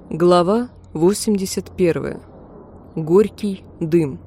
Глава 81. Горький дым.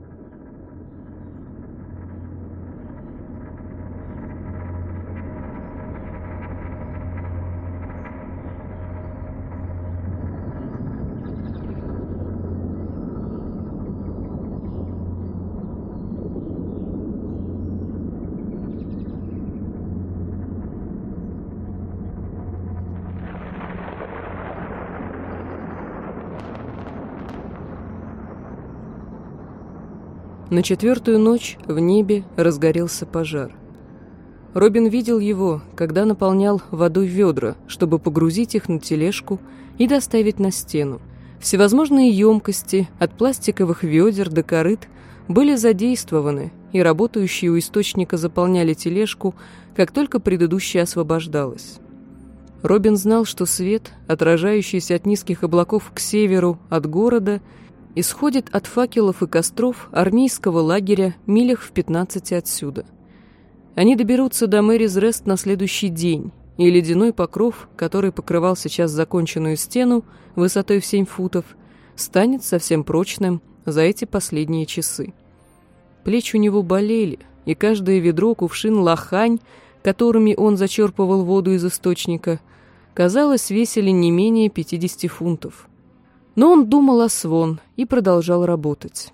На четвертую ночь в небе разгорелся пожар. Робин видел его, когда наполнял водой ведра, чтобы погрузить их на тележку и доставить на стену. Всевозможные емкости, от пластиковых ведер до корыт, были задействованы, и работающие у источника заполняли тележку, как только предыдущая освобождалась. Робин знал, что свет, отражающийся от низких облаков к северу от города, исходит от факелов и костров армейского лагеря милях в 15 отсюда. Они доберутся до Мэрис Рест на следующий день, и ледяной покров, который покрывал сейчас законченную стену высотой в 7 футов, станет совсем прочным за эти последние часы. Плечи у него болели, и каждое ведро, кувшин, лохань, которыми он зачерпывал воду из источника, казалось, весили не менее 50 фунтов. Но он думал о Свон и продолжал работать.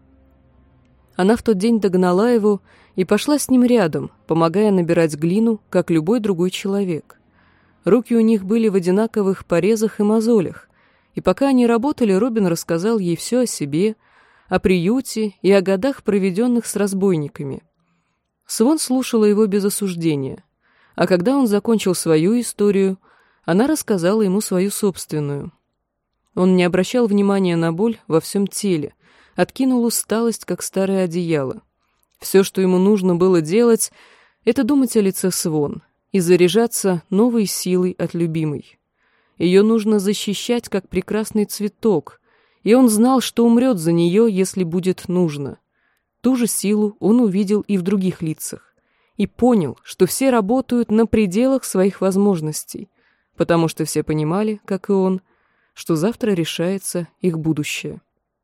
Она в тот день догнала его и пошла с ним рядом, помогая набирать глину, как любой другой человек. Руки у них были в одинаковых порезах и мозолях, и пока они работали, Робин рассказал ей все о себе, о приюте и о годах, проведенных с разбойниками. Свон слушала его без осуждения, а когда он закончил свою историю, она рассказала ему свою собственную. Он не обращал внимания на боль во всем теле, откинул усталость, как старое одеяло. Все, что ему нужно было делать, это думать о лице Свон и заряжаться новой силой от любимой. Ее нужно защищать, как прекрасный цветок, и он знал, что умрет за нее, если будет нужно. Ту же силу он увидел и в других лицах, и понял, что все работают на пределах своих возможностей, потому что все понимали, как и он, что завтра решается их будущее.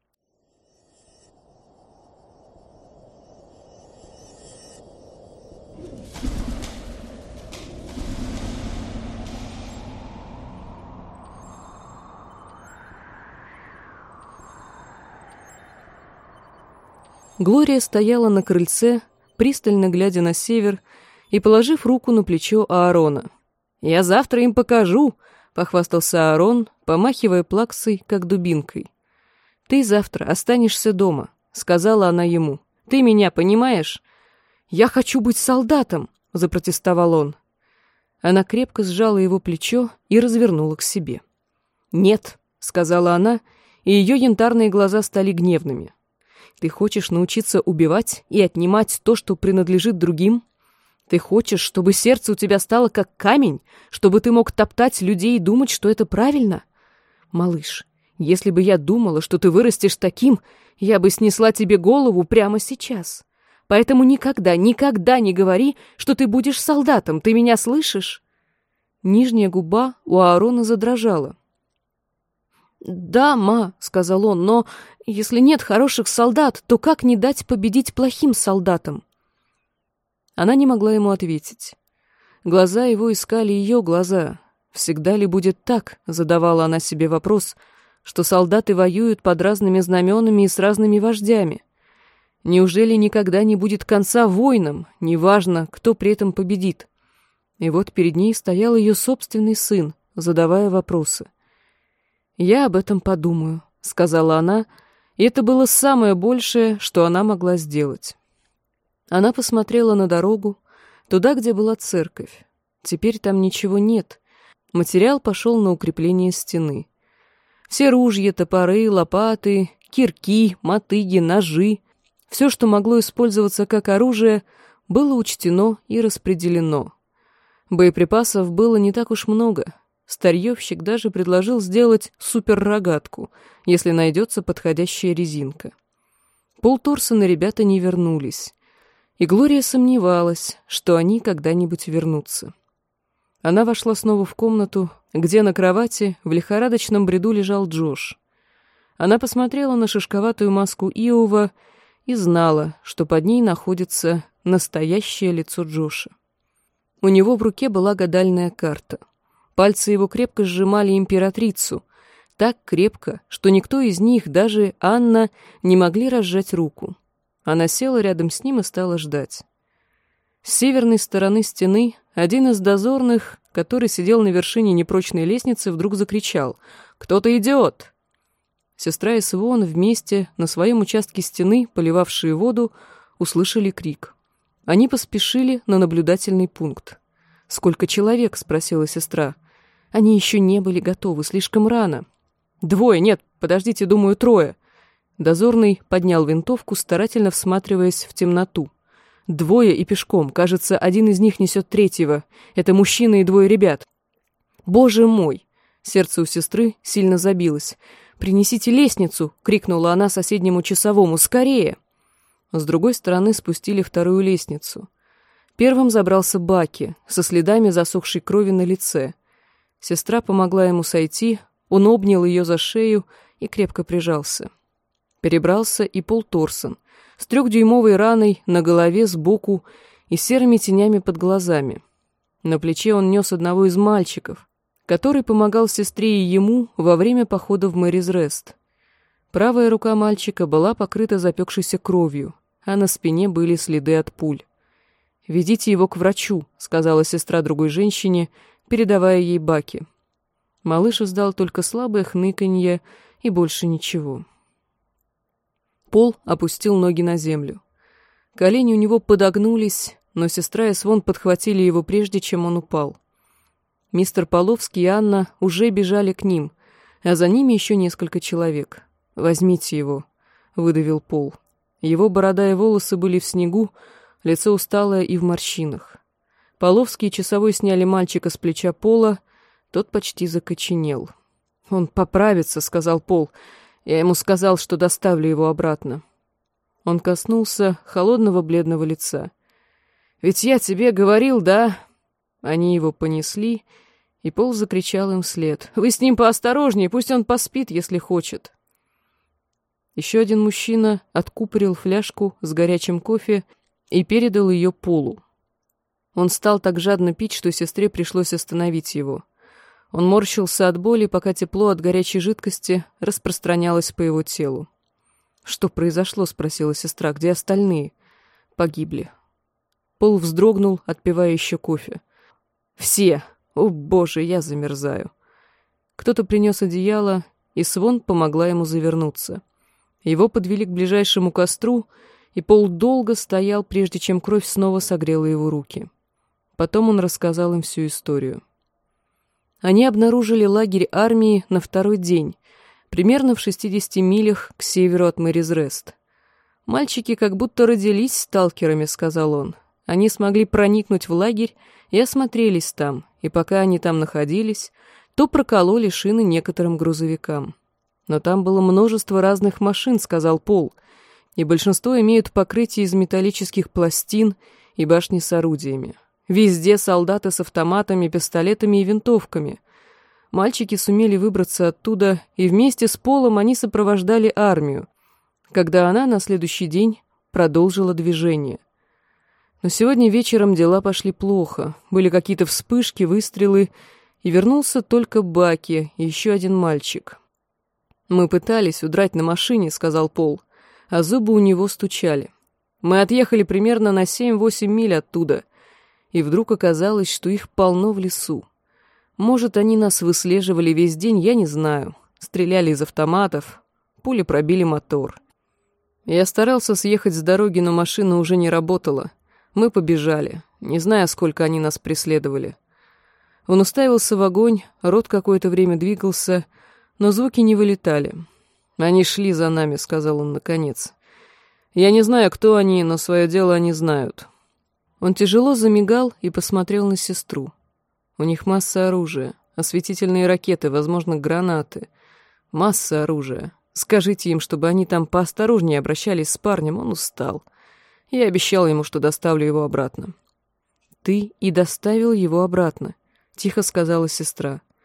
Глория стояла на крыльце, пристально глядя на север и положив руку на плечо Аарона. «Я завтра им покажу!» — похвастался Аарон, помахивая плаксой, как дубинкой. «Ты завтра останешься дома», — сказала она ему. «Ты меня понимаешь?» «Я хочу быть солдатом», — запротестовал он. Она крепко сжала его плечо и развернула к себе. «Нет», — сказала она, и ее янтарные глаза стали гневными. «Ты хочешь научиться убивать и отнимать то, что принадлежит другим? Ты хочешь, чтобы сердце у тебя стало как камень, чтобы ты мог топтать людей и думать, что это правильно? Малыш, если бы я думала, что ты вырастешь таким, я бы снесла тебе голову прямо сейчас. Поэтому никогда, никогда не говори, что ты будешь солдатом, ты меня слышишь?» Нижняя губа у Аарона задрожала. «Да, ма», — сказал он, — «но если нет хороших солдат, то как не дать победить плохим солдатам?» Она не могла ему ответить. Глаза его искали ее глаза. «Всегда ли будет так?» — задавала она себе вопрос, что солдаты воюют под разными знаменами и с разными вождями. Неужели никогда не будет конца войнам, неважно, кто при этом победит? И вот перед ней стоял ее собственный сын, задавая вопросы. «Я об этом подумаю», — сказала она, и это было самое большее, что она могла сделать. Она посмотрела на дорогу, туда, где была церковь. Теперь там ничего нет. Материал пошел на укрепление стены. Все ружья, топоры, лопаты, кирки, мотыги, ножи, все, что могло использоваться как оружие, было учтено и распределено. Боеприпасов было не так уж много. Старьевщик даже предложил сделать суперрогатку, если найдется подходящая резинка. Полторсона ребята не вернулись. И Глория сомневалась, что они когда-нибудь вернутся. Она вошла снова в комнату, где на кровати в лихорадочном бреду лежал Джош. Она посмотрела на шишковатую маску Иова и знала, что под ней находится настоящее лицо Джоша. У него в руке была гадальная карта. Пальцы его крепко сжимали императрицу, так крепко, что никто из них, даже Анна, не могли разжать руку. Она села рядом с ним и стала ждать. С северной стороны стены один из дозорных, который сидел на вершине непрочной лестницы, вдруг закричал: «Кто-то идет!» Сестра и Свон вместе на своем участке стены, поливавшие воду, услышали крик. Они поспешили на наблюдательный пункт. «Сколько человек?» — спросила сестра. Они еще не были готовы, слишком рано. «Двое, нет, подождите, думаю, трое». Дозорный поднял винтовку, старательно всматриваясь в темноту. «Двое и пешком. Кажется, один из них несет третьего. Это мужчина и двое ребят». «Боже мой!» Сердце у сестры сильно забилось. «Принесите лестницу!» — крикнула она соседнему часовому. «Скорее!» С другой стороны спустили вторую лестницу. Первым забрался Баки, со следами засохшей крови на лице. Сестра помогла ему сойти, он обнял ее за шею и крепко прижался. Перебрался и Пол Торсон, с 3-дюймовой раной на голове сбоку и серыми тенями под глазами. На плече он нес одного из мальчиков, который помогал сестре и ему во время похода в Мэрис Рест. Правая рука мальчика была покрыта запекшейся кровью, а на спине были следы от пуль. «Ведите его к врачу», — сказала сестра другой женщине, передавая ей Баки. Малыш издал только слабое хныканье и больше ничего. Пол опустил ноги на землю. Колени у него подогнулись, но сестра и Свон подхватили его прежде, чем он упал. Мистер Половский и Анна уже бежали к ним, а за ними еще несколько человек. «Возьмите его», — выдавил Пол. Его борода и волосы были в снегу, лицо усталое и в морщинах. Половский и часовой сняли мальчика с плеча Пола, тот почти закоченел. «Он поправится», — сказал Пол. «Я ему сказал, что доставлю его обратно». Он коснулся холодного бледного лица. «Ведь я тебе говорил, да?» Они его понесли, и Пол закричал им вслед: «Вы с ним поосторожнее, пусть он поспит, если хочет». Еще один мужчина откупорил фляжку с горячим кофе и передал ее Полу. Он стал так жадно пить, что сестре пришлось остановить его. Он морщился от боли, пока тепло от горячей жидкости распространялось по его телу. «Что произошло?» — спросила сестра. «Где остальные?» «Погибли». Пол вздрогнул, отпивая еще кофе. «Все! О, боже, я замерзаю!» Кто-то принес одеяло, и Свон помогла ему завернуться. Его подвели к ближайшему костру, и Пол долго стоял, прежде чем кровь снова согрела его руки. Потом он рассказал им всю историю. Они обнаружили лагерь армии на второй день, примерно в 60 милях к северу от Мэрис Рест. «Мальчики как будто родились сталкерами», — сказал он. «Они смогли проникнуть в лагерь и осмотрелись там, и пока они там находились, то прокололи шины некоторым грузовикам. Но там было множество разных машин», — сказал Пол, «и большинство имеют покрытие из металлических пластин и башни с орудиями. Везде солдаты с автоматами, пистолетами и винтовками. Мальчики сумели выбраться оттуда, и вместе с Полом они сопровождали армию, когда она на следующий день продолжила движение. Но сегодня вечером дела пошли плохо. Были какие-то вспышки, выстрелы, и вернулся только Баки и еще один мальчик. «Мы пытались удрать на машине», — сказал Пол, а зубы у него стучали. «Мы отъехали примерно на 7-8 миль оттуда, и вдруг оказалось, что их полно в лесу. Может, они нас выслеживали весь день, я не знаю. Стреляли из автоматов, пули пробили мотор. Я старался съехать с дороги, но машина уже не работала. Мы побежали, не зная, сколько они нас преследовали». Он уставился в огонь, рот какое-то время двигался, но звуки не вылетали. «Они шли за нами», — сказал он наконец. «Я не знаю, кто они, но свое дело они знают». Он тяжело замигал и посмотрел на сестру. У них масса оружия, осветительные ракеты, возможно, гранаты. Масса оружия. Скажите им, чтобы они там поосторожнее обращались с парнем, он устал. Я обещал ему, что доставлю его обратно. «Ты и доставил его обратно», — тихо сказала сестра.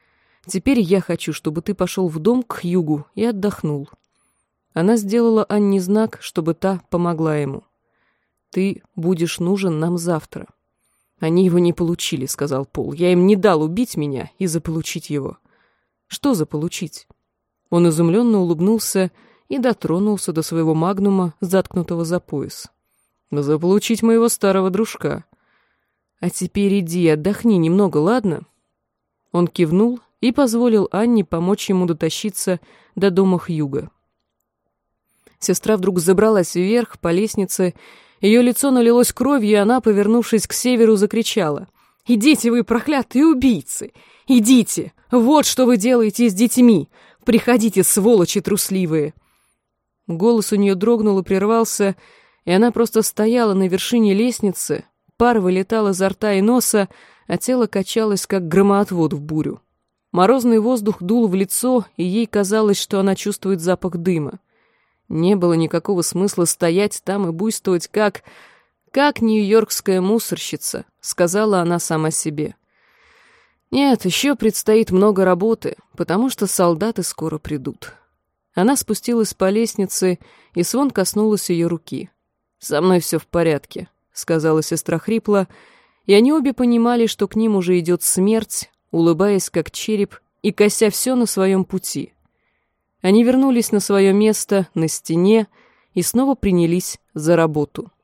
Теперь я хочу, чтобы ты пошел в дом к Хьюгу и отдохнул». Она сделала Анне знак, чтобы та помогла ему. «Ты будешь нужен нам завтра». «Они его не получили», — сказал Пол. «Я им не дал убить меня и заполучить его». «Что заполучить?» Он изумленно улыбнулся и дотронулся до своего магнума, заткнутого за пояс. «Заполучить моего старого дружка». «А теперь иди, отдохни немного, ладно?» Он кивнул и позволил Анне помочь ему дотащиться до дома Хьюга. Сестра вдруг забралась вверх по лестнице. Ее лицо налилось кровью, и она, повернувшись к северу, закричала: «Идите вы, проклятые убийцы! Идите! Вот что вы делаете с детьми! Приходите, сволочи трусливые!» Голос у нее дрогнул и прервался, и она просто стояла на вершине лестницы, пар вылетал изо рта и носа, а тело качалось, как громоотвод в бурю. Морозный воздух дул в лицо, и ей казалось, что она чувствует запах дыма. Не было никакого смысла стоять там и буйствовать, как нью-йоркская мусорщица, сказала она сама себе. Нет, еще предстоит много работы, потому что солдаты скоро придут. Она спустилась по лестнице, и Свон коснулась ее руки. «Со мной все в порядке», — сказала сестра хрипло, и они обе понимали, что к ним уже идет смерть, улыбаясь как череп и кося все на своем пути. Они вернулись на свое место на стене и снова принялись за работу.